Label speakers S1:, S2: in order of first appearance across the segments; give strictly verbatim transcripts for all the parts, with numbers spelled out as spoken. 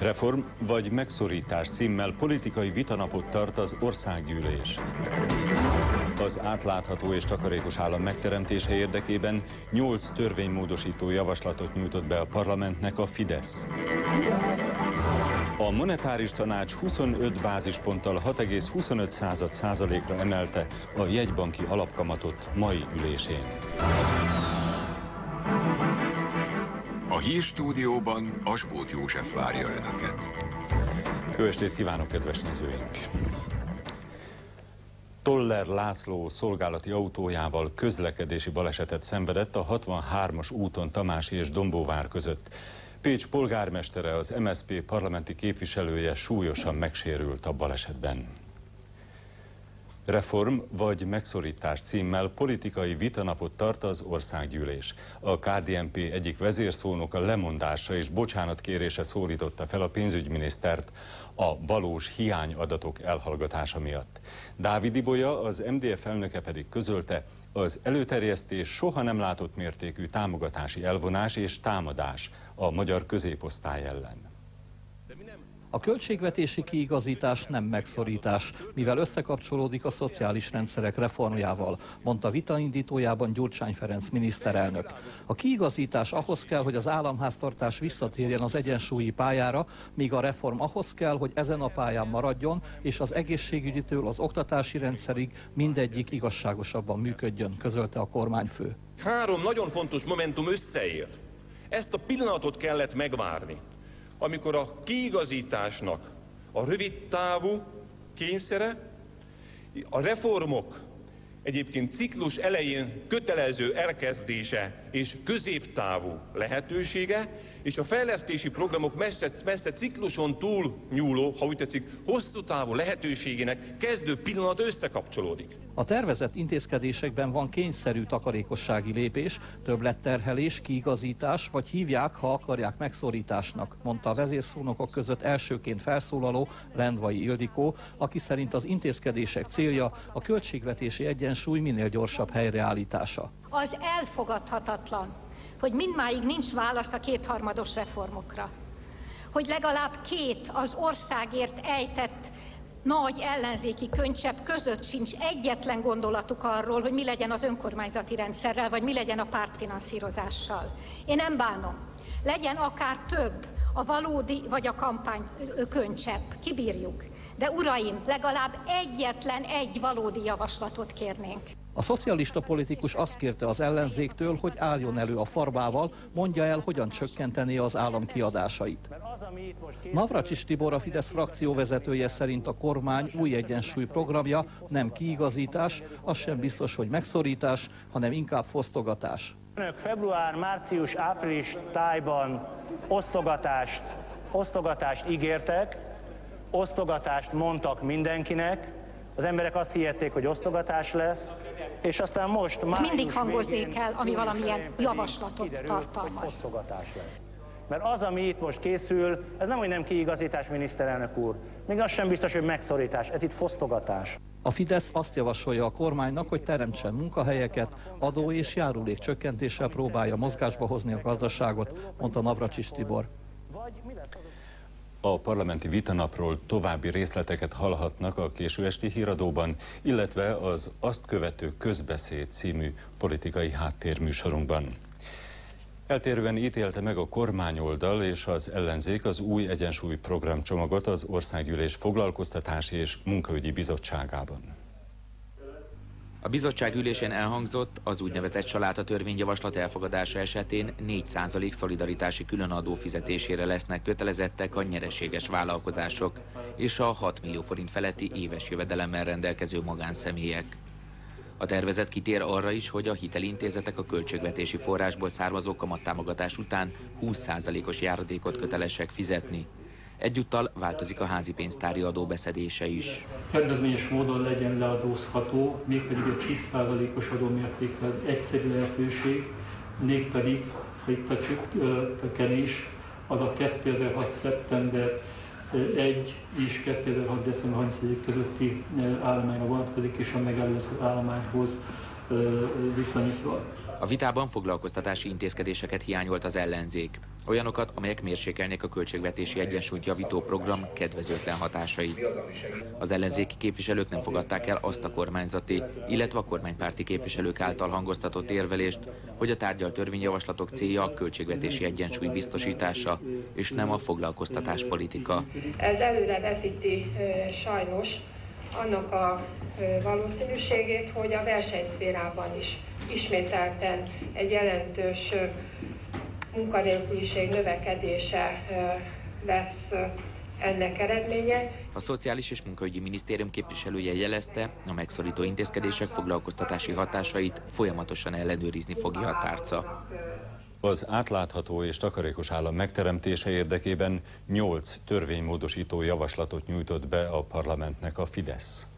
S1: Reform vagy megszorítás címmel politikai vitanapot tart az országgyűlés. Az átlátható és takarékos állam megteremtése érdekében nyolc törvénymódosító javaslatot nyújtott be a parlamentnek a Fidesz. A monetáris tanács huszonöt bázisponttal hat egész huszonöt százalékra emelte a jegybanki alapkamatot mai ülésén.
S2: A hírstúdióban Asbóth József várja önöket.
S1: Jó estét kívánok, kedves nézőink! Toller László szolgálati autójával közlekedési balesetet szenvedett a hatvanhármas úton Tamási és Dombóvár között. Pécs polgármestere, az em es zé pé parlamenti képviselője súlyosan megsérült a balesetben. Reform vagy megszorítás címmel politikai vitanapot tart az országgyűlés. A ká dé en pé egyik vezérszónoka lemondása és bocsánatkérése szólította fel a pénzügyminisztert a valós hiányadatok elhallgatása miatt. Dávid Ibolya, az em dé ef elnöke pedig közölte, az előterjesztés soha nem látott mértékű támogatási elvonás és támadás a magyar középosztály ellen.
S3: A költségvetési kiigazítás nem megszorítás, mivel összekapcsolódik a szociális rendszerek reformjával, mondta vitaindítójában Gyurcsány Ferenc miniszterelnök. A kiigazítás ahhoz kell, hogy az államháztartás visszatérjen az egyensúlyi pályára, míg a reform ahhoz kell, hogy ezen a pályán maradjon, és az egészségügyitől az oktatási rendszerig mindegyik igazságosabban működjön, közölte a kormányfő.
S4: Három nagyon fontos momentum összeér. Ezt a pillanatot kellett megvárni, amikor a kiigazításnak a rövidtávú kényszere, a reformok egyébként ciklus elején kötelező elkezdése és középtávú lehetősége, és a fejlesztési programok messze, messze cikluson túl nyúló, ha úgy tetszik, hosszú távú lehetőségének kezdő pillanat összekapcsolódik.
S3: A tervezett intézkedésekben van kényszerű takarékossági lépés, többletterhelés, kiigazítás, vagy hívják, ha akarják, megszorításnak, mondta a vezérszónokok között elsőként felszólaló Lendvai Ildikó, aki szerint az intézkedések célja a költségvetési egyensúly minél gyorsabb helyreállítása.
S5: Az elfogadhatatlan, hogy mindmáig nincs válasz a kétharmados reformokra. Hogy legalább két az országért ejtett nagy ellenzéki könycsepp között sincs egyetlen gondolatuk arról, hogy mi legyen az önkormányzati rendszerrel, vagy mi legyen a pártfinanszírozással. Én nem bánom. Legyen akár több a valódi vagy a kampány könycsepp, kibírjuk. De uraim, legalább egyetlen egy valódi javaslatot kérnénk.
S3: A szocialista politikus azt kérte az ellenzéktől, hogy álljon elő a farbával, mondja el, hogyan csökkentené az állam kiadásait. Navracsics Tibor, a Fidesz frakcióvezetője szerint a kormány új egyensúly programja nem kiigazítás, az sem biztos, hogy megszorítás, hanem inkább fosztogatás.
S6: Önök február, március, április tájban osztogatást, osztogatást ígértek, osztogatást mondtak mindenkinek, az emberek azt hihették, hogy osztogatás lesz, és aztán most május
S5: mindig hangozzék
S6: végén,
S5: el, ami valamilyen javaslatot
S6: kiderült,
S5: tartalmaz.
S6: hogy osztogatás lesz. Mert az, ami itt most készül, ez nem, hogy nem kiigazítás, miniszterelnök úr. Még az sem biztos, hogy megszorítás, ez itt fosztogatás.
S3: A Fidesz azt javasolja a kormánynak, hogy teremtsen munkahelyeket, adó és járulék csökkentéssel próbálja mozgásba hozni a gazdaságot, mondta Navracsics Tibor.
S1: A parlamenti vitanapról további részleteket hallhatnak a késő esti híradóban, illetve az Azt követő közbeszéd című politikai háttérműsorunkban. Eltérően ítélte meg a kormányoldal és az ellenzék az új egyensúly programcsomagot az Országgyűlés Foglalkoztatási és Munkaügyi Bizottságában.
S7: A bizottság ülésén elhangzott, az úgynevezett Család törvényjavaslat elfogadása esetén négy százalék szolidaritási különadó fizetésére lesznek kötelezettek a nyereséges vállalkozások és a hat millió forint feletti éves jövedelemmel rendelkező magánszemélyek. A tervezet kitér arra is, hogy a hitelintézetek a költségvetési forrásból származó kamattámogatás után húsz százalékos járadékot kötelesek fizetni. Egyúttal változik a házi pénztári adó beszedése is.
S8: Kedvezményes módon legyen leadózható, mégpedig egy tíz százalékos adómértékre, az egyszerű lehetőség, mégpedig, ha itt a csökkenés, az a kétezer-hat. szeptember elseje és kétezer-hat. december harmincadika közötti állományra vonatkozik, és a megelőző állományhoz viszonyítva.
S7: A vitában foglalkoztatási intézkedéseket hiányolt az ellenzék. Olyanokat, amelyek mérsékelnék a költségvetési egyensúlyt javító program kedvezőtlen hatásait. Az ellenzéki képviselők nem fogadták el azt a kormányzati, illetve a kormánypárti képviselők által hangoztatott érvelést, hogy a tárgyalt törvényjavaslatok célja a költségvetési egyensúly biztosítása, és nem a foglalkoztatáspolitika.
S9: Ez előre vetíti sajnos annak a valószínűségét, hogy a versenyszférában is ismételten egy jelentős munkanélküliség növekedése lesz ennek eredménye.
S7: A Szociális és Munkaügyi Minisztérium képviselője jelezte, a megszorító intézkedések foglalkoztatási hatásait folyamatosan ellenőrizni fogja a tárca.
S1: Az átlátható és takarékos állam megteremtése érdekében nyolc törvénymódosító javaslatot nyújtott be a parlamentnek a Fidesz.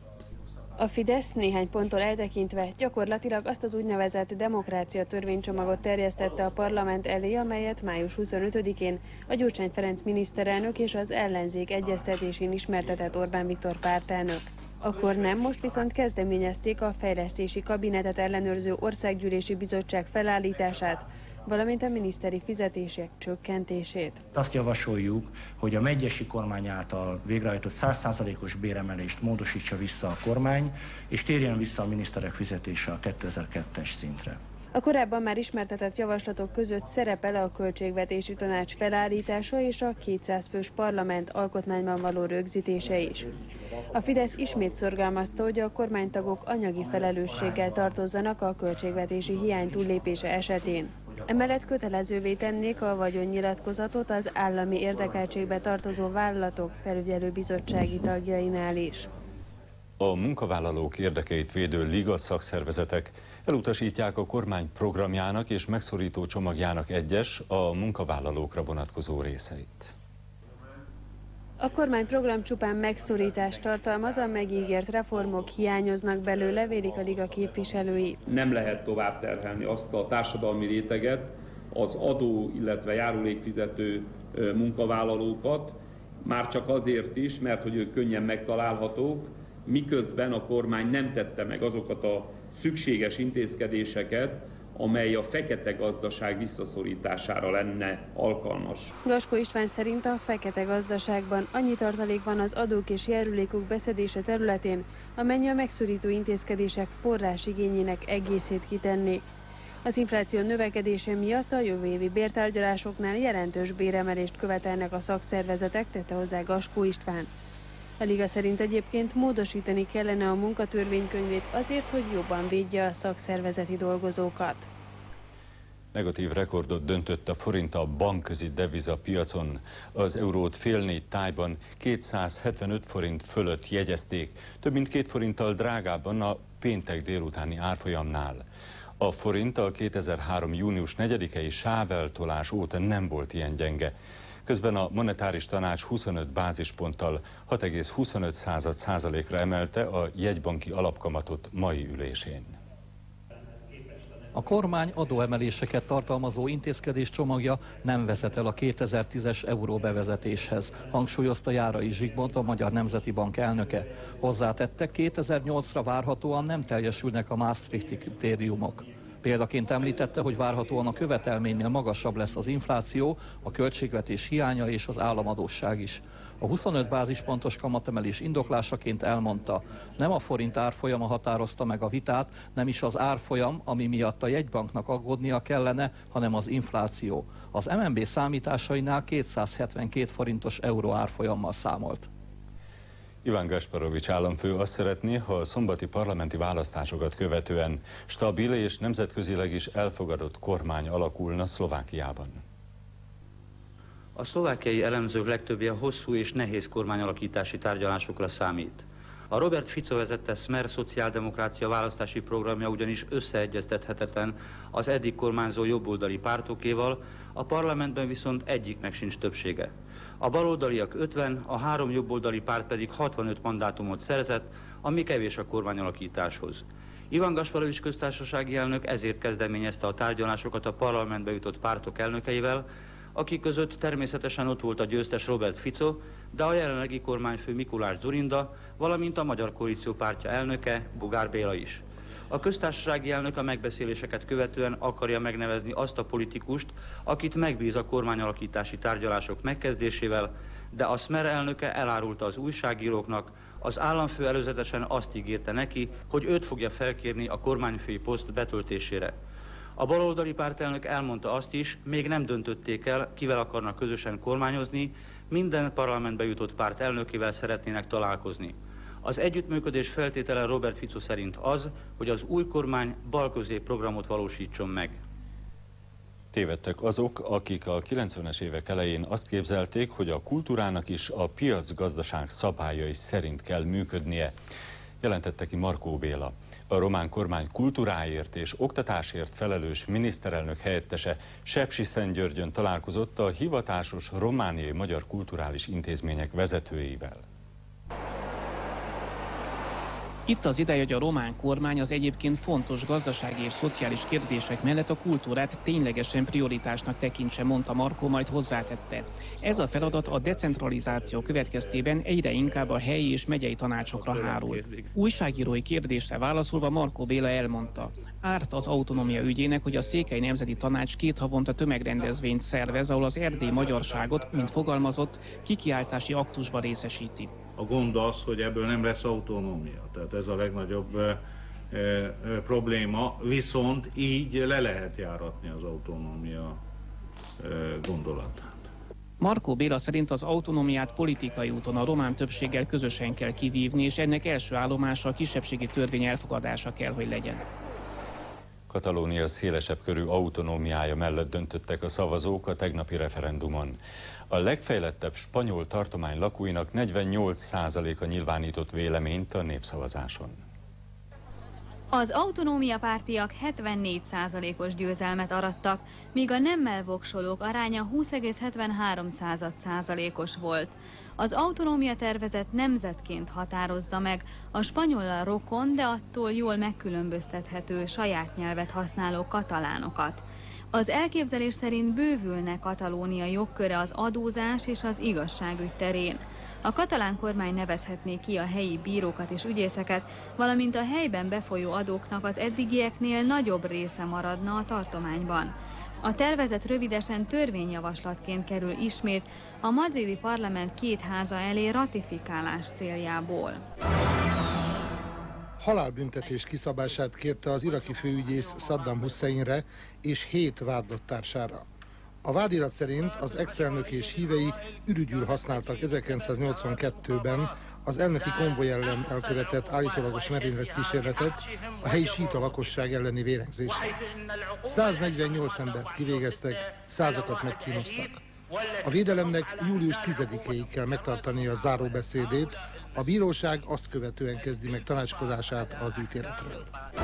S10: A Fidesz néhány ponttól eltekintve gyakorlatilag azt az úgynevezett demokrácia törvénycsomagot terjesztette a parlament elé, amelyet május huszonötödikén a Gyurcsány Ferenc miniszterelnök és az ellenzék egyeztetésén ismertetett Orbán Viktor pártelnök. Akkor nem, most viszont kezdeményezték a fejlesztési kabinetet ellenőrző országgyűlési bizottság felállítását, valamint a miniszteri fizetések csökkentését.
S11: Azt javasoljuk, hogy a megyesi kormány által végrehajtott száz százalékos béremelést módosítsa vissza a kormány, és térjen vissza a miniszterek fizetése a kétezer-kettes szintre.
S10: A korábban már ismertetett javaslatok között szerepel a Költségvetési Tanács felállítása és a kétszáz fős parlament alkotmányban való rögzítése is. A Fidesz ismét szorgalmazta, hogy a kormánytagok anyagi felelősséggel tartozzanak a költségvetési hiány túllépése esetén. Emellett kötelezővé tennék a vagyonnyilatkozatot az állami érdekeltségbe tartozó vállalatok felügyelőbizottsági tagjainál is.
S1: A munkavállalók érdekeit védő liga szakszervezetek elutasítják a kormány programjának és megszorító csomagjának egyes, a munkavállalókra vonatkozó részeit.
S10: A kormányprogram csupán megszorítást tartalmaz, a megígért reformok hiányoznak belőle, vélik a liga képviselői.
S12: Nem lehet tovább terhelni azt a társadalmi réteget, az adó, illetve járulékfizető munkavállalókat, már csak azért is, mert hogy ők könnyen megtalálhatók, miközben a kormány nem tette meg azokat a szükséges intézkedéseket, amely a fekete gazdaság visszaszorítására lenne alkalmas.
S10: Gaskó István szerint a fekete gazdaságban annyi tartalék van az adók és járulékok beszedése területén, amennyi a megszorító intézkedések forrásigényének egészét kitenné. Az infláció növekedése miatt a jövő évi bértárgyalásoknál jelentős béremelést követelnek a szakszervezetek, tette hozzá Gaskó István. A liga szerint egyébként módosítani kellene a munkatörvénykönyvét azért, hogy jobban védje a szakszervezeti dolgozókat.
S1: Negatív rekordot döntött a forint a bankközi devizapiacon. Az eurót fél négy tájban kétszázhetvenöt forint fölött jegyezték, több mint két forinttal drágábban a péntek délutáni árfolyamnál. A forint a kétezer-három. június negyedikei sáveltolás óta nem volt ilyen gyenge. Közben a monetáris tanács huszonöt bázisponttal hat egész huszonöt százalékra emelte a jegybanki alapkamatot mai ülésén.
S3: A kormány adóemeléseket tartalmazó intézkedés csomagja nem vezet el a kétezer-tízes euró bevezetéshez, hangsúlyozta Járai Zsigmond, a Magyar Nemzeti Bank elnöke. Hozzátette, kétezer-nyolcra várhatóan nem teljesülnek a Maastrichti kritériumok. Példaként említette, hogy várhatóan a követelménynél magasabb lesz az infláció, a költségvetés hiánya és az államadósság is. A huszonöt bázispontos kamatemelés indoklásaként elmondta, nem a forint árfolyama határozta meg a vitát, nem is az árfolyam, ami miatt a jegybanknak aggódnia kellene, hanem az infláció. Az em en bé számításainál kétszázhetvenkét forintos euró árfolyammal számolt.
S1: Iván Gasparovics államfő azt szeretné, ha a szombati parlamenti választásokat követően stabil és nemzetközileg is elfogadott kormány alakulna Szlovákiában.
S13: A szlovákiai elemzők legtöbbje hosszú és nehéz kormányalakítási tárgyalásokra számít. A Robert Fico vezette Smer szociáldemokrácia választási programja ugyanis összeegyeztethetetlen az eddig kormányzó jobboldali pártokéval, a parlamentben viszont egyiknek sincs többsége. A baloldaliak ötven, a három jobboldali párt pedig hatvanöt mandátumot szerzett, ami kevés a kormányalakításhoz. Iván Gasparovics köztársasági elnök ezért kezdeményezte a tárgyalásokat a parlamentbe jutott pártok elnökeivel, akik között természetesen ott volt a győztes Robert Fico, de a jelenlegi kormányfő Mikuláš Dzurinda, valamint a Magyar Koalíció pártja elnöke, Bugár Béla is. A köztársasági elnök a megbeszéléseket követően akarja megnevezni azt a politikust, akit megbíz a kormányalakítási tárgyalások megkezdésével, de a Smer elnöke elárulta az újságíróknak, az államfő előzetesen azt ígérte neki, hogy őt fogja felkérni a kormányfői poszt betöltésére. A baloldali pártelnök elmondta azt is, még nem döntötték el, kivel akarnak közösen kormányozni, minden parlamentbe jutott párt elnökével szeretnének találkozni. Az együttműködés feltétele Robert Fico szerint az, hogy az új kormány balközép programot valósítson meg.
S1: Tévedtek azok, akik a kilencvenes évek elején azt képzelték, hogy a kultúrának is a piacgazdaság szabályai szerint kell működnie, jelentette ki Markó Béla. A román kormány kultúráért és oktatásért felelős miniszterelnök helyettese Sepsiszentgyörgyön találkozott a hivatásos romániai magyar kulturális intézmények vezetőivel.
S14: Itt az ideje, hogy a román kormány az egyébként fontos gazdasági és szociális kérdések mellett a kultúrát ténylegesen prioritásnak tekintse, mondta Markó, majd hozzátette. Ez a feladat a decentralizáció következtében egyre inkább a helyi és megyei tanácsokra hárul. Újságírói kérdésre válaszolva Markó Béla elmondta: árt az autonómia ügyének, hogy a Székely Nemzeti Tanács két havonta tömegrendezvényt szervez, ahol az erdélyi magyarságot, mint fogalmazott, kikiáltási aktusba részesíti.
S15: A gond az, hogy ebből nem lesz autonómia, tehát ez a legnagyobb e, e, probléma, viszont így le lehet járatni az autonómia e, gondolatát.
S14: Markó Béla szerint az autonómiát politikai úton a román többséggel közösen kell kivívni, és ennek első állomása a kisebbségi törvény elfogadása kell, hogy legyen.
S1: Katalónia szélesebb körű autonómiája mellett döntöttek a szavazók a tegnapi referendumon. A legfejlettebb spanyol tartomány lakóinak negyvennyolc százaléka nyilvánított véleményt a népszavazáson.
S16: Az autonómiapártiak hetvennégy százalékos győzelmet arattak, míg a nemmel voksolók aránya húsz egész hetvenhárom százalékos volt. Az autonómia tervezet nemzetként határozza meg a spanyollal rokon, de attól jól megkülönböztethető saját nyelvet használó katalánokat. Az elképzelés szerint bővülne Katalónia jogköre az adózás és az igazságügy terén. A katalán kormány nevezhetné ki a helyi bírókat és ügyészeket, valamint a helyben befolyó adóknak az eddigieknél nagyobb része maradna a tartományban. A tervezet rövidesen törvényjavaslatként kerül ismét a madridi parlament két háza elé ratifikálás céljából.
S17: Halálbüntetés kiszabását kérte az iraki főügyész Saddam Husseinre és hét vádlott társára. A vádirat szerint az ex-elnök és hívei ürügyül használtak ezerkilencszáznyolcvankettőben az elnöki konvoj ellen elkövetett állítólagos merénylet kísérletet a helyi síita lakosság elleni vérengzéshez. száznegyvennyolc embert kivégeztek, százakat megkínoztak. A védelemnek július tizedikéig kell megtartani a záróbeszédét, a bíróság azt követően kezdi meg tanácskozását az ítéletről.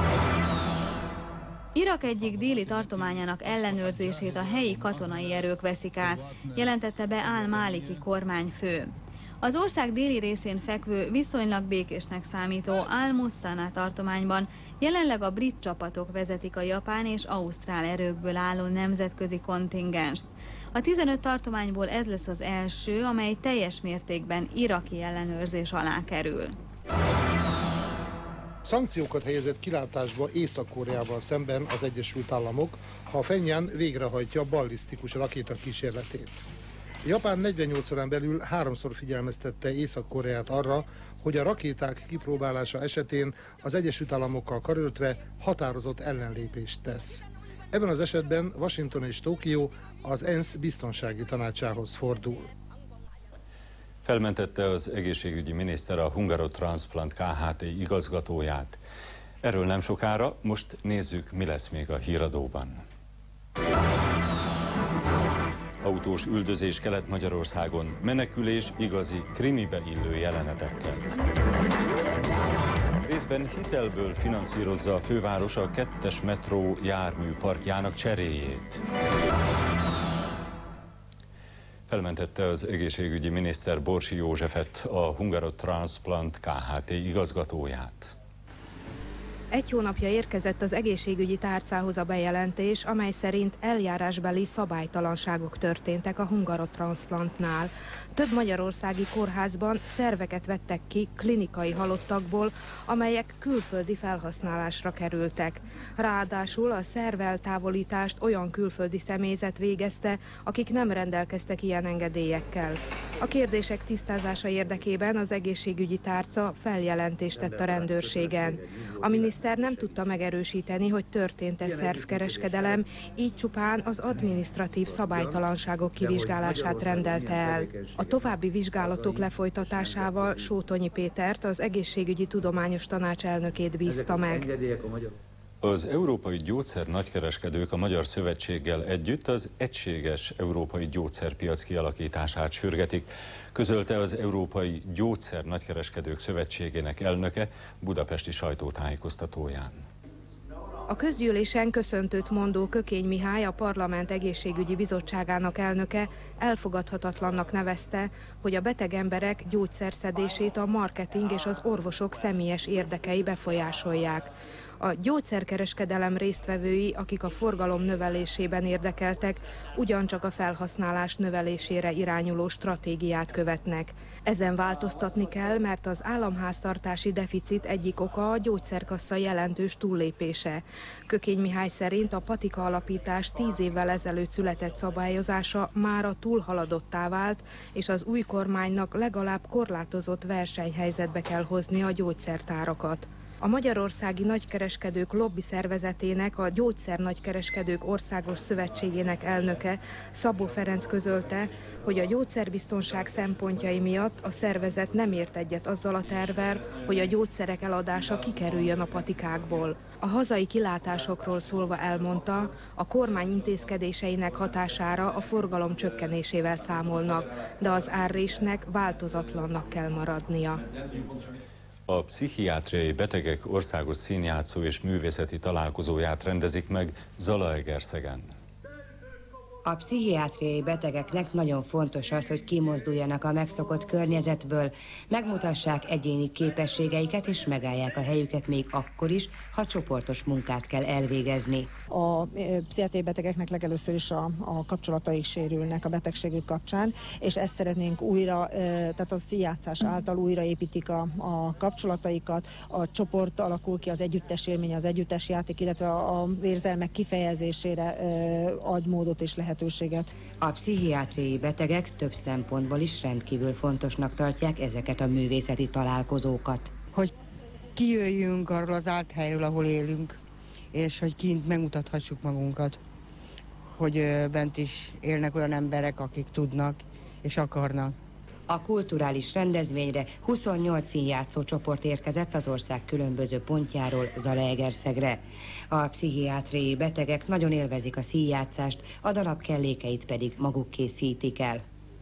S16: Irak egyik déli tartományának ellenőrzését a helyi katonai erők veszik át, jelentette be Al-Maliki kormányfő. Az ország déli részén fekvő, viszonylag békésnek számító Al-Mussana tartományban jelenleg a brit csapatok vezetik a japán és ausztrál erőkből álló nemzetközi kontingenst. A tizenöt tartományból ez lesz az első, amely teljes mértékben iraki ellenőrzés alá kerül.
S17: Szankciókat helyezett kilátásba Észak-Koreával szemben az Egyesült Államok, ha a Phenján végrehajtja a ballisztikus rakéta kísérletét. Japán negyvennyolc órán belül háromszor figyelmeztette Észak-Koreát arra, hogy a rakéták kipróbálása esetén az Egyesült Államokkal karöltve határozott ellenlépést tesz. Ebben az esetben Washington és Tokió az ENSZ biztonsági tanácsához fordul.
S1: Felmentette az egészségügyi miniszter a Hungarotransplant Kft. Igazgatóját. Erről nem sokára, most nézzük, mi lesz még a híradóban. Autós üldözés Kelet-Magyarországon, menekülés igazi krimibe illő jelenetekkel. Részben hitelből finanszírozza a főváros a kettes metró járműparkjának cseréjét. Felmentette az egészségügyi miniszter Borsi Józsefet, a Hungarotransplant Kft. Igazgatóját.
S18: Egy hónapja érkezett az egészségügyi tárcához a bejelentés, amely szerint eljárásbeli szabálytalanságok történtek a hungarotranszplantnál. Több magyarországi kórházban szerveket vettek ki klinikai halottakból, amelyek külföldi felhasználásra kerültek. Ráadásul a szerveltávolítást olyan külföldi személyzet végezte, akik nem rendelkeztek ilyen engedélyekkel. A kérdések tisztázása érdekében az egészségügyi tárca feljelentést tett a rendőrségen. A miniszter nem tudta megerősíteni, hogy történt-e szervkereskedelem, így csupán az adminisztratív szabálytalanságok kivizsgálását rendelte el. A további vizsgálatok lefolytatásával Sótonyi Pétert, az Egészségügyi Tudományos Tanács elnökét bízta meg.
S1: Az európai gyógyszer nagykereskedők a Magyar Szövetséggel együtt az egységes európai gyógyszerpiac kialakítását sürgetik, közölte az Európai Gyógyszer Nagykereskedők Szövetségének elnöke budapesti sajtótájékoztatóján.
S18: A közgyűlésen köszöntőt mondó Kökény Mihály, a Parlament Egészségügyi Bizottságának elnöke elfogadhatatlannak nevezte, hogy a beteg emberek gyógyszerszedését a marketing és az orvosok személyes érdekei befolyásolják. A gyógyszerkereskedelem résztvevői, akik a forgalom növelésében érdekeltek, ugyancsak a felhasználás növelésére irányuló stratégiát követnek. Ezen változtatni kell, mert az államháztartási deficit egyik oka a gyógyszerkassa jelentős túllépése. Kökény Mihály szerint a patika alapítás tíz évvel ezelőtt született szabályozása mára túlhaladottá vált, és az új kormánynak legalább korlátozott versenyhelyzetbe kell hozni a gyógyszertárakat. A Magyarországi Nagykereskedők Lobby Szervezetének, a Gyógyszer Nagykereskedők Országos Szövetségének elnöke Szabó Ferenc közölte, hogy a gyógyszerbiztonság szempontjai miatt a szervezet nem ért egyet azzal a tervvel, hogy a gyógyszerek eladása kikerüljön a patikákból. A hazai kilátásokról szólva elmondta, a kormány intézkedéseinek hatására a forgalom csökkenésével számolnak, de az árrésnek változatlannak kell maradnia.
S1: A pszichiátriai betegek országos színjátszó és művészeti találkozóját rendezik meg Zalaegerszegen.
S19: A pszichiátriai betegeknek nagyon fontos az, hogy kimozduljanak a megszokott környezetből, megmutassák egyéni képességeiket és megállják a helyüket még akkor is, ha csoportos munkát kell elvégezni.
S20: A pszichiátriai betegeknek legelőször is a, a kapcsolataik sérülnek a betegségük kapcsán, és ezt szeretnénk újra, tehát a színjátszás által újraépítik a, a kapcsolataikat, a csoport alakul ki, az együttes élmény, az együttes játék, illetve az érzelmek kifejezésére ad módot és lehet.
S19: A pszichiátriai betegek több szempontból is rendkívül fontosnak tartják ezeket a művészeti találkozókat.
S21: Hogy kijöjjünk arról az árt helyről, ahol élünk, és hogy kint megmutathassuk magunkat, hogy bent is élnek olyan emberek, akik tudnak és akarnak.
S19: A kulturális rendezvényre huszonnyolc színjátszó csoport érkezett az ország különböző pontjáról Zalaegerszegre. A pszichiátriai betegek nagyon élvezik a színjátszást, a darab kellékeit pedig maguk készítik el.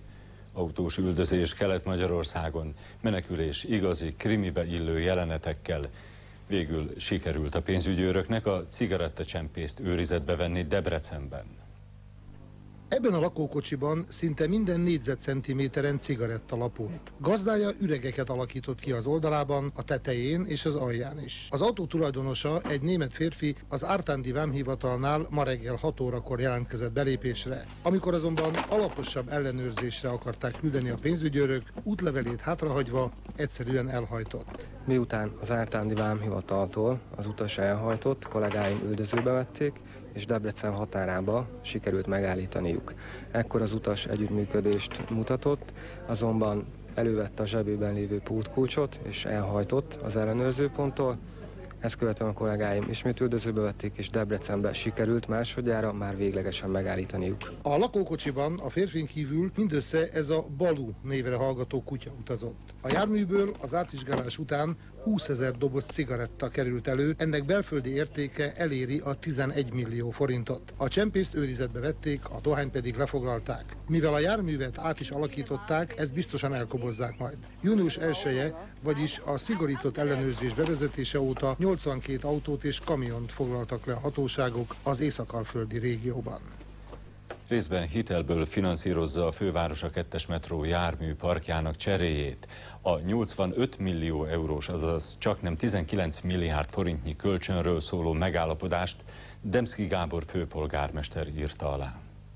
S1: Autós üldözés Kelet-Magyarországon, menekülés igazi krimibe illő jelenetekkel. Végül sikerült a pénzügyőröknek a cigarettacsempészt őrizetbe venni Debrecenben.
S17: Ebben a lakókocsiban szinte minden négyzetcentiméteren cigaretta lapult. Gazdája üregeket alakított ki az oldalában, a tetején és az alján is. Az autó tulajdonosa, egy német férfi, az ártándi vámhivatalnál ma reggel hat órakor jelentkezett belépésre. Amikor azonban alaposabb ellenőrzésre akarták küldeni a pénzügyőrök, útlevelét hátrahagyva egyszerűen elhajtott.
S22: Miután az ártándi vámhivataltól az utas elhajtott, kollégáim üldözőbe vették, és Debrecen határába sikerült megállítaniuk. Ekkor az utas együttműködést mutatott, azonban elővette a zsebében lévő pótkulcsot, és elhajtott az ellenőrzőponttól. Ezt követően a kollégáim ismét üldözőbe vették, és Debrecenbe sikerült másodjára már véglegesen megállítaniuk.
S17: A lakókocsiban a férfin kívül mindössze ez a Balú névre hallgató kutya utazott. A járműből az átvizsgálás után húszezer doboz cigaretta került elő, ennek belföldi értéke eléri a tizenegy millió forintot. A csempészt őrizetbe vették, a dohányt pedig lefoglalták. Mivel a járművet át is alakították, ezt biztosan elkobozzák majd. június elseje, vagyis a szigorított ellenőrzés bevezetése óta nyolcvankét autót és kamiont foglaltak le a hatóságok az észak-alföldi régióban.
S1: részben hitelből finanszírozza a főváros a kettes metró járműparkjának cseréjét. A nyolcvanöt millió eurós, azaz csaknem tizenkilenc milliárd forintnyi kölcsönről szóló megállapodást Demszky Gábor főpolgármester írta alá.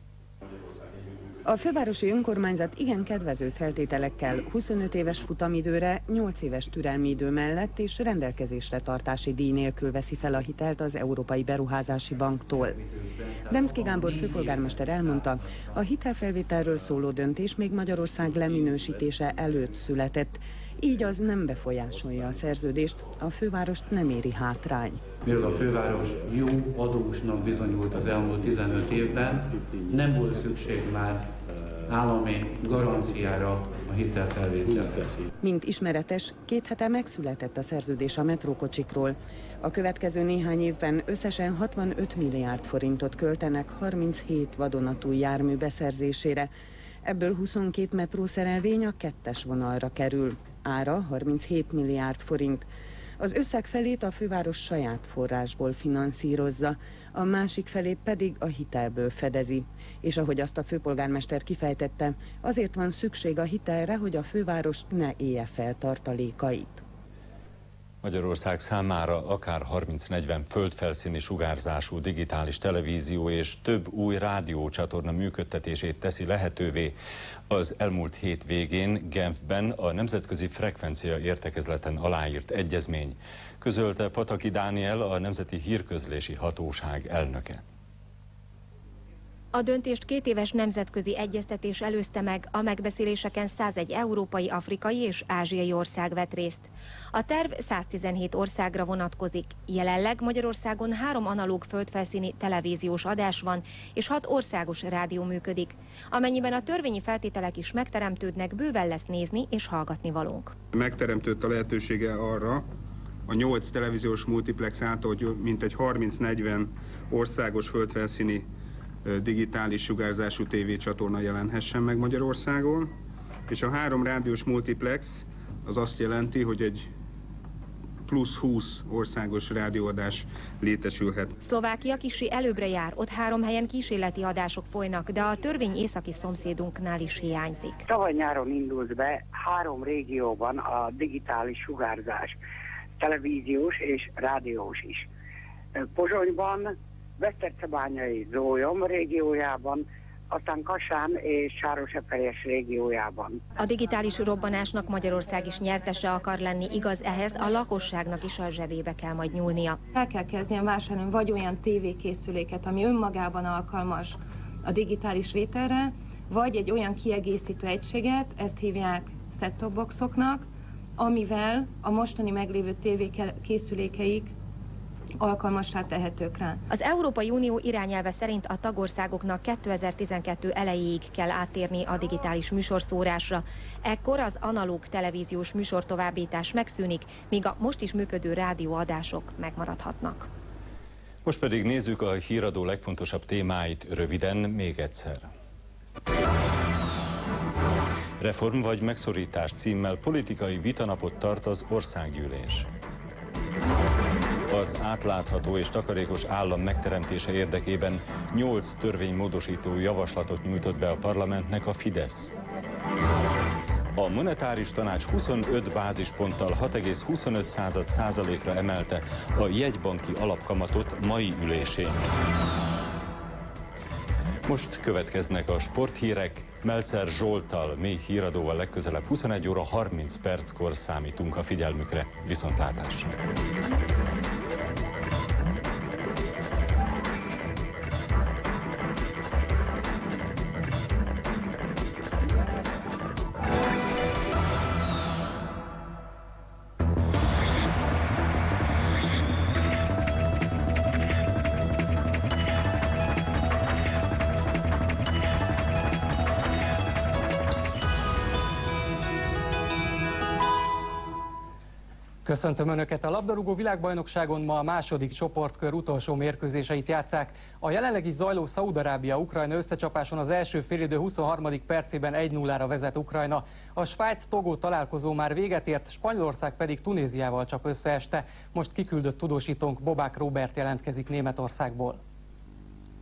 S2: A fővárosi önkormányzat igen kedvező feltételekkel huszonöt éves futamidőre, nyolc éves türelmi idő mellett és rendelkezésre tartási díj nélkül veszi fel a hitelt az Európai Beruházási Banktól. Demszky Gábor főpolgármester elmondta, a hitelfelvételről szóló döntés még Magyarország leminősítése előtt született, így az nem befolyásolja a szerződést, a fővárost nem éri hátrány.
S4: Mivel a főváros jó adósnak bizonyult az elmúlt tizenöt évben, nem volt szükség már állami garanciára a hitelfelvételre.
S2: Mint ismeretes, két hete megszületett a szerződés a metrókocsikról. A következő néhány évben összesen hatvanöt milliárd forintot költenek harminchét vadonatúj jármű beszerzésére. Ebből huszonkét metrószerelvény a kettes vonalra kerül. Ára harminchét milliárd forint. Az összeg felét a főváros saját forrásból finanszírozza, a másik felét pedig a hitelből fedezi. És ahogy azt a főpolgármester kifejtette, azért van szükség a hitelre, hogy a főváros ne élje fel tartalékait.
S1: Magyarország számára akár harminc-negyven földfelszíni sugárzású digitális televízió és több új rádiócsatorna működtetését teszi lehetővé. Az elmúlt hét végén Genfben a Nemzetközi Frekvencia Értekezleten aláírt egyezmény, közölte Pataki Dániel, a Nemzeti Hírközlési Hatóság elnöke.
S23: A döntést két éves nemzetközi egyeztetés előzte meg, a megbeszéléseken százegy európai, afrikai és ázsiai ország vett részt. A terv száztizenhét országra vonatkozik. Jelenleg Magyarországon három analóg földfelszíni televíziós adás van, és hat országos rádió működik. Amennyiben a törvényi feltételek is megteremtődnek, bőven lesz nézni és hallgatni valónk.
S24: Megteremtődött a lehetősége arra, a nyolc televíziós multiplex által, hogy mintegy harminc-negyven országos földfelszíni digitális sugárzású tévécsatorna jelenhessen meg Magyarországon, és a három rádiós multiplex az azt jelenti, hogy egy plusz húsz országos rádióadás létesülhet.
S23: Szlovákia kissé előbbre jár, ott három helyen kísérleti adások folynak, de a törvény északi szomszédunknál is hiányzik.
S25: Tavaly nyáron indult be három régióban a digitális sugárzás, televíziós és rádiós is. Pozsonyban, Besztercebányai Zólyom régiójában, aztán Kassán és Sároseperjes régiójában.
S23: A digitális robbanásnak Magyarország is nyertese akar lenni, igaz, ehhez a lakosságnak is a zsebébe kell majd nyúlnia.
S26: El kell kezdeni vásárolni vagy olyan tévékészüléket, ami önmagában alkalmas a digitális vételre, vagy egy olyan kiegészítő egységet, ezt hívják set-top boxoknak, amivel a mostani meglévő tévékészülékeik alkalmassá tehetők rá.
S23: Az Európai Unió irányelve szerint a tagországoknak kétezer-tizenkettő elejéig kell áttérni a digitális műsorszórásra. Ekkor az analóg televíziós műsortovábbítás megszűnik, míg a most is működő rádióadások megmaradhatnak.
S1: Most pedig nézzük a híradó legfontosabb témáit röviden még egyszer. Reform vagy megszorítás címmel politikai vitanapot tart az országgyűlés. Az átlátható és takarékos állam megteremtése érdekében nyolc törvénymódosító javaslatot nyújtott be a parlamentnek a Fidesz. A monetáris tanács huszonöt bázisponttal hat egész huszonöt százalékra emelte a jegybanki alapkamatot mai ülésén. Most következnek a sporthírek. Melzer Zsolttal, mély híradóval legközelebb huszonegy óra harminc perckor számítunk a figyelmükre. Viszontlátásra!
S27: Köszöntöm Önöket! A labdarúgó világbajnokságon ma a második csoportkör utolsó mérkőzéseit játsszák. A jelenleg is zajló Szaúd-Arábia-Ukrajna összecsapáson az első félidő huszonharmadik percében egy nullára vezet Ukrajna. A Svájc-Togó találkozó már véget ért, Spanyolország pedig Tunéziával csap össze este. Most kiküldött tudósítónk Bobák Róbert jelentkezik Németországból.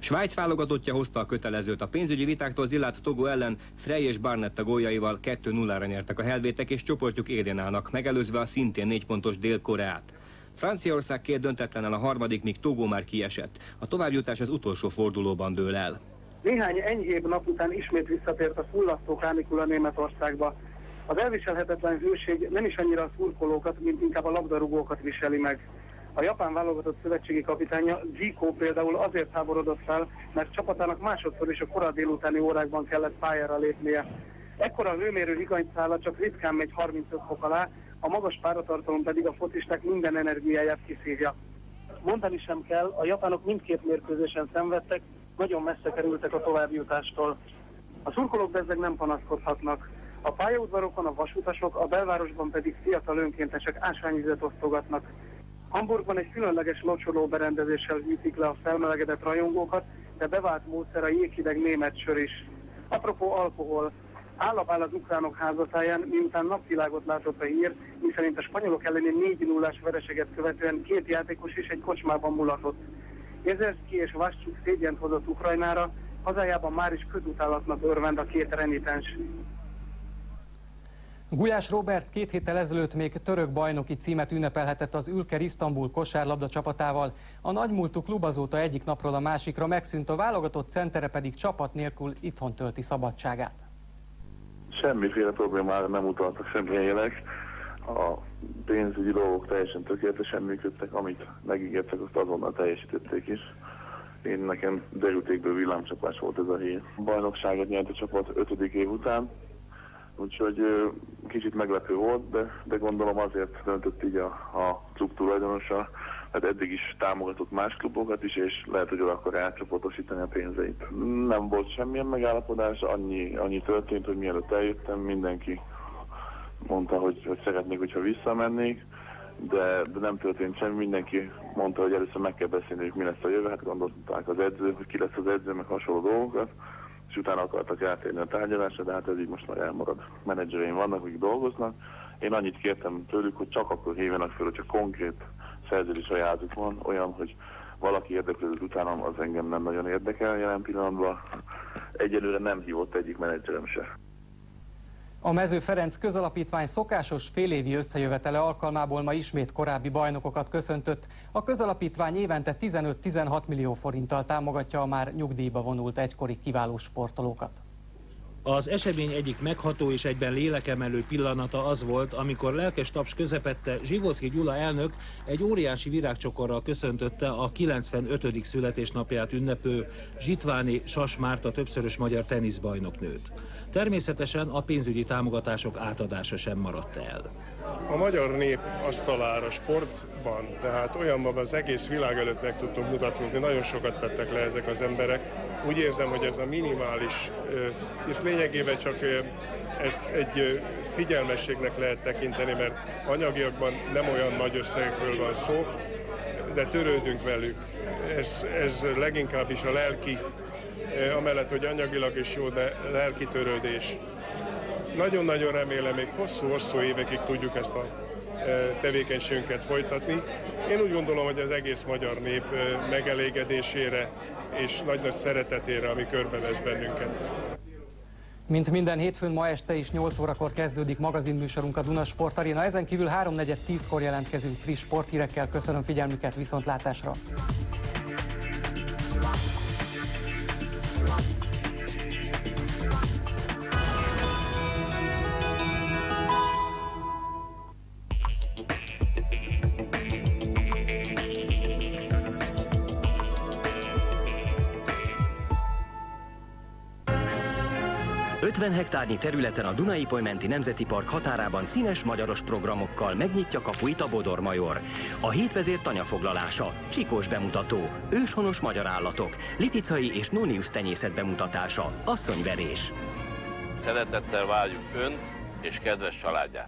S5: Svájc válogatottja hozta a kötelezőt. A pénzügyi vitáktól zillált Togo ellen Frey és Barnetta góljaival kettő nullára nyertek a helvétek, és csoportjuk élén állnak, megelőzve a szintén négy pontos Dél-Koreát. Franciaország két döntetlennel a harmadik, míg Togo már kiesett. A továbbjutás az utolsó fordulóban dől el.
S6: Néhány enyhébb nap után ismét visszatért a fullasztó kánikula Németországba. Az elviselhetetlen hőség nem is annyira a szurkolókat, mint inkább a labdarúgókat viseli meg. A japán válogatott szövetségi kapitánya Zico például azért háborodott fel, mert csapatának másodszor is a kora délutáni órákban kellett pályára lépnie. Ekkora a hőmérő higanyszála csak ritkán megy harmincöt fok alá, a magas páratartalom pedig a focisták minden energiáját kiszívja. Mondani sem kell, a japánok mindkét mérkőzésen szenvedtek, nagyon messze kerültek a továbbjutástól. A szurkolók bezzeg nem panaszkodhatnak. A pályaudvarokon a vasutasok, a belvárosban pedig fiatal önkéntesek ásványvizet osztogatnak. Hamburgban egy különleges locsoló berendezéssel hűtik le a felmelegedett rajongókat, de bevált módszer a jéghideg német sör is. Apropó alkohol, állap áll az ukránok házatáján, miután napvilágot látott a hír, miszerint a spanyolok elleni négy nullás vereséget követően két játékos is egy kocsmában mulatott. Jezerszky és Vascsuk szégyent hozott Ukrajnára, hazájában már is közutálatnak örvend a két renitens.
S27: Gulyás Róbert két héttel ezelőtt még török bajnoki címet ünnepelhetett az Ülker Isztambul kosárlabda csapatával. A nagymúltú klub azóta egyik napról a másikra megszűnt, a válogatott centere pedig csapat nélkül itthon tölti szabadságát.
S7: Semmiféle problémára nem utaltak semmilyen jelek. A pénzügyi dolgok teljesen tökéletesen működtek, amit megígértek, azt azonnal teljesítették is. Én nekem derültékből villámcsapás volt ez a hír. Bajnokságot nyert a csapat ötödik év után, úgyhogy kicsit meglepő volt, de, de gondolom azért döntött így a, a klub tulajdonosa, hát eddig is támogatott más klubokat is, és lehet, hogy oda akar átcsoportosítani a pénzeit. Nem volt semmilyen megállapodás, annyi, annyi történt, hogy mielőtt eljöttem, mindenki mondta, hogy, hogy szeretnék, hogyha visszamennék, de, de nem történt semmi, mindenki mondta, hogy először meg kell beszélni, hogy mi lesz a jövő, hát gondolták az edző, hogy ki lesz az edző, meg hasonló dolgokat, és utána akartak átérni a tárgyalásra, de hát ez így most már elmarad. Menedzsereim vannak, akik dolgoznak. Én annyit kértem tőlük, hogy csak akkor hívjanak fel, hogyha konkrét szerződés ajánlatuk van, olyan, hogy valaki érdeklődött utánam, az engem nem nagyon érdekel jelen pillanatban. Egyelőre nem hívott egyik menedzserem se.
S27: A Mező Ferenc Közalapítvány szokásos félévi összejövetele alkalmából ma ismét korábbi bajnokokat köszöntött. A közalapítvány évente tizenöt-tizenhat millió forinttal támogatja a már nyugdíjba vonult egykori kiváló sportolókat.
S8: Az esemény egyik megható és egyben lélekemelő pillanata az volt, amikor lelkes taps közepette Zsivolszky Gyula elnök egy óriási virágcsokorral köszöntötte a kilencvenötödik születésnapját ünneplő Zsitváni Sas Márta többszörös magyar teniszbajnoknőt. Természetesen a pénzügyi támogatások átadása sem maradt el.
S9: A magyar nép asztalára sportban, tehát olyanban az egész világ előtt meg tudtunk mutatkozni, nagyon sokat tettek le ezek az emberek. Úgy érzem, hogy ez a minimális, és lényegében csak ezt egy figyelmességnek lehet tekinteni, mert anyagiakban nem olyan nagy összegekről van szó, de törődünk velük. Ez, ez leginkább is a lelki, amellett, hogy anyagilag is jó, de lelki törődés. Nagyon-nagyon remélem, még hosszú-hosszú évekig tudjuk ezt a tevékenységünket folytatni. Én úgy gondolom, hogy az egész magyar nép megelégedésére és nagy-nagy szeretetére, ami körbevesz bennünket.
S27: Mint minden hétfőn, ma este is nyolc órakor kezdődik magazinműsorunk a Duna Sport Arena. Ezen kívül háromnegyed tízkor jelentkezünk friss sporthírekkel. Köszönöm figyelmüket, viszontlátásra!
S11: ötven hektárnyi területen a Duna-Ipoly-menti Nemzeti Park határában színes magyaros programokkal megnyitja kapuit a Bodor Major. A hétvezér tanyafoglalása, csikós bemutató, őshonos magyar állatok, lipicai és nóniusz tenyészet bemutatása, asszonyverés.
S12: Szeretettel várjuk Önt és kedves családját!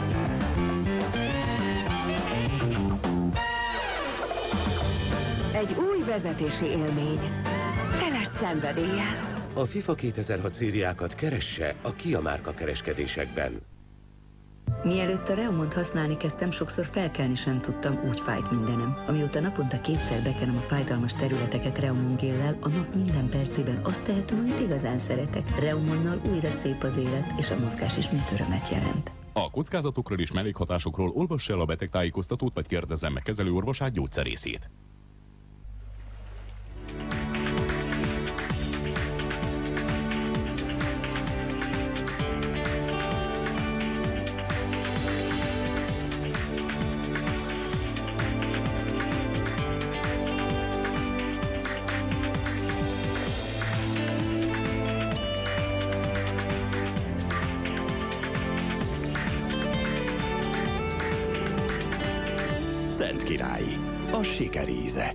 S23: Egy
S3: vezetési élmény. Teles szenvedéllyel.
S10: A FIFA kétezer-hat szériákat keresse a Kia márka kereskedésekben.
S13: Mielőtt a Reumont használni kezdtem, sokszor felkelni sem tudtam, úgy fájt mindenem. Amióta naponta kétszer bekenem a fájdalmas területeket Reumon géllel, a nap minden percében azt tehetem, amit igazán szeretek. Reumonnal újra szép az élet, és a mozgás is mint örömet jelent.
S14: A kockázatokról és mellékhatásokról olvass el a betegtájékoztatót, vagy kérdezzen meg kezelőorvosát, gyógyszerészét.
S10: Szent Királyi, a siker íze.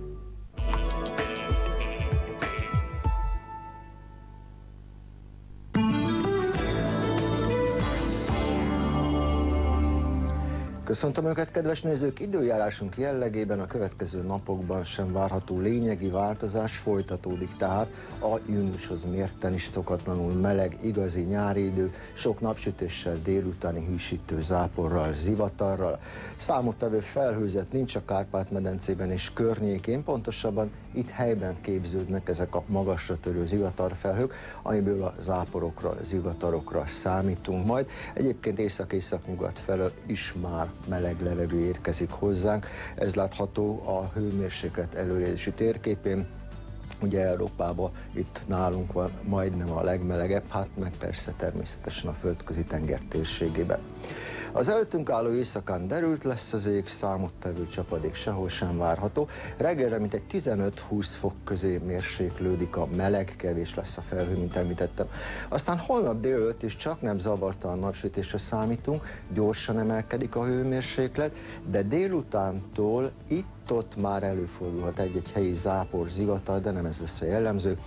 S15: Köszöntöm Önöket, kedves nézők! Időjárásunk jellegében a következő napokban sem várható lényegi változás, folytatódik tehát a júniushoz mérten is szokatlanul meleg, igazi nyári idő, sok napsütéssel, délutáni hűsítő záporral, zivatarral. Számottevő felhőzet nincs a Kárpát-medencében és környékén, pontosabban itt helyben képződnek ezek a magasra törő zivatarfelhők, amiből a záporokra, zivatarokra számítunk majd. Egyébként észak-észak-nyugat felől is már meleg levegő érkezik hozzánk. Ez látható a hőmérséklet előrejelzési térképén. Ugye Európában itt nálunk van majdnem a legmelegebb, hát meg persze természetesen a földközi tenger térségében. Az előttünk álló éjszakán derült lesz az ég, számottevő csapadék sehol sem várható. Reggelre mintegy tizenöt-húsz fok közé mérséklődik a meleg, kevés lesz a felhő, mint említettem. Aztán holnap délelőtt is csak nem zavartalan napsütésre számítunk, gyorsan emelkedik a hőmérséklet, de délutántól itt-ott már előfordulhat egy-egy helyi zápor, zivatar, de nem ez lesz a jellemző.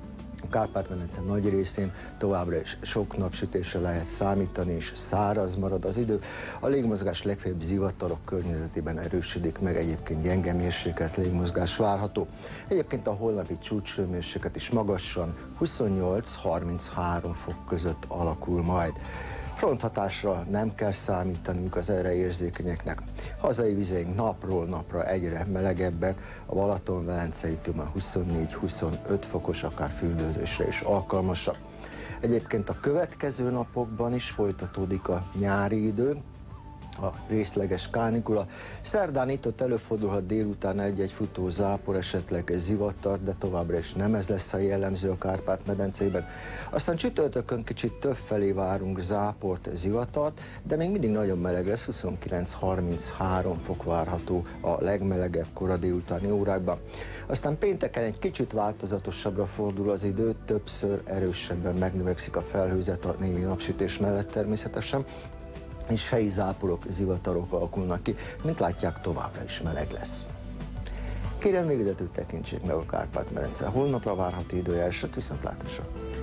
S15: A Kárpát-medence nagy részén továbbra is sok napsütésre lehet számítani, és száraz marad az idő. A légmozgás legfeljebb zivatarok környezetében erősödik meg, egyébként gyenge mérsékelt légmozgás várható. Egyébként a holnapi csúcshőmérséklet is magasan huszonnyolc-harminchárom fok között alakul majd. Fronthatásra nem kell számítanunk az erre érzékenyeknek. Hazai vizeink napról napra egyre melegebbek, a Balaton-Velencei tó már huszonnégy-huszonöt fokos, akár fürdőzésre is alkalmasak. Egyébként a következő napokban is folytatódik a nyári idő, a részleges kánikula. Szerdán itt-ott előfordulhat délután egy-egy futó zápor, esetleg zivatar, de továbbra is nem ez lesz a jellemző a Kárpát-medencében. Aztán csütörtökön kicsit több felé várunk záport, zivatart, de még mindig nagyon meleg lesz, huszonkilenc-harminchárom fok várható a legmelegebb kora délutáni órákban. Aztán pénteken egy kicsit változatosabbra fordul az idő, többször erősebben megnövekszik a felhőzet a némi napsütés mellett természetesen, és helyi záporok, zivatarok alakulnak ki, mint látják, továbbra is meleg lesz. Kérem végezetül tekintsék meg a Kárpát-medence holnapra várható időjárását, viszontlátásra!